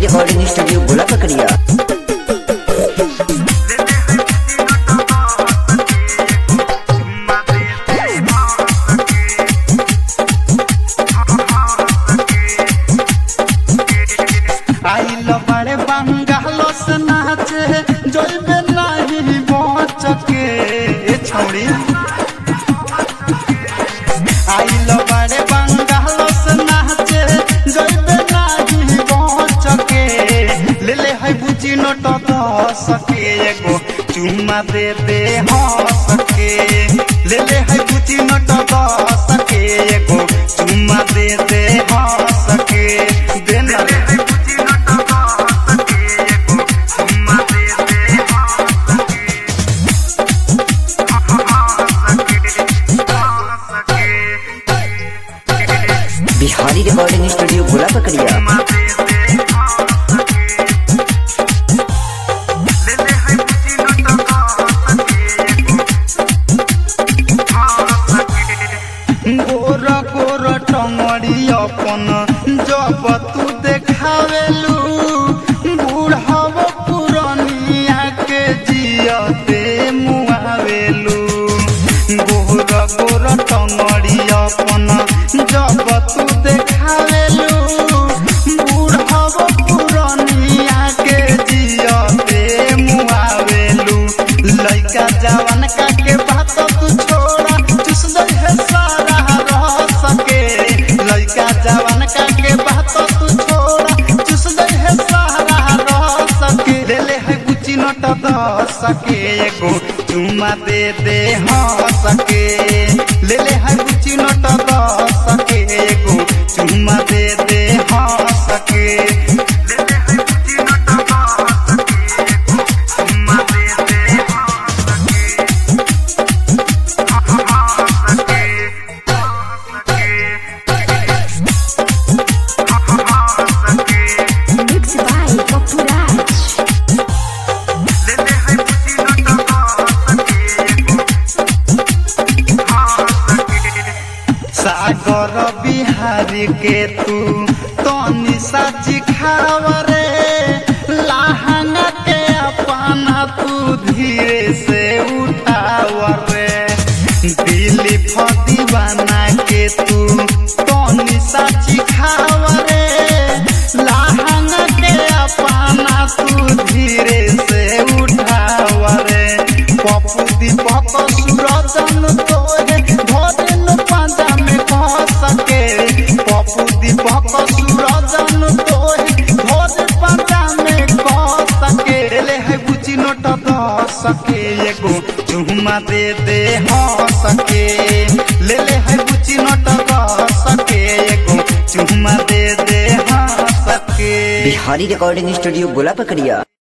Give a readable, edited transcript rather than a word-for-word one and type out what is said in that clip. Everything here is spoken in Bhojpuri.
रिकॉर्डिंग स्टूडियो गोला पकड़िया। आइल बड़े बंगालो से नाचे जोइबे नहीं बच के छोड़ी। आइल बड़े बंगालो से नाचे जोइबे नहीं बच के ले ले है बुची नोट दस के एगो चुम्मा दे दे हंस के। ले ले है बुची नोट दस के एगो चुम्मा दे दे हंस के। देना बिहारी रिकॉर्डिंग स्टूडियो गोला पकड़िया। गोरा गोरा टंगड़ी अपन जब तू देखावेलू बूढ़ाव पुरनिया के जियते मुआवेलू। गोरा गोरा टंगड़ी अपन जब तू देखावेलू बूढ़ाव पुरनिया के जियते मुआवेलू। लइका जवान का के बात तू छोड़ा चुस दे है सारा रह सके। लइका जवान का के बात तू छोड़ा चुस दे है सारा रह सके। ले ले है गुची नोट दस के एगो चुम्मा दे दे हंस के। ले ले है गुची नोट दस के एगो चुम्मा दे दे हंस के। ले ले है गुची नोट दस के एगो चुम्मा दे दे Mixed by Popuraj. सागर बिहारी के तू तनी साची खावरे। लहंगा के अपना तू धीरे से उठावरे। दिली फदीवाना के तू तनी साची खावरे। लहंगा के अपना तू धीरे से उठावरे। पप्पू दीपक सूरजन तोरे भोजन पांजा में कह सके। पप्पू दीपक सूरजन तोरे भोजन पांजा में कह सके। ले है बुची नोट दस के एगो चुम्मा दे दे हंस के। ले ले है बुची नोट दस के एगो चुम्मा दे दे हंस के। बिहारी रिकॉर्डिंग स्टूडियो गोला पकड़िया।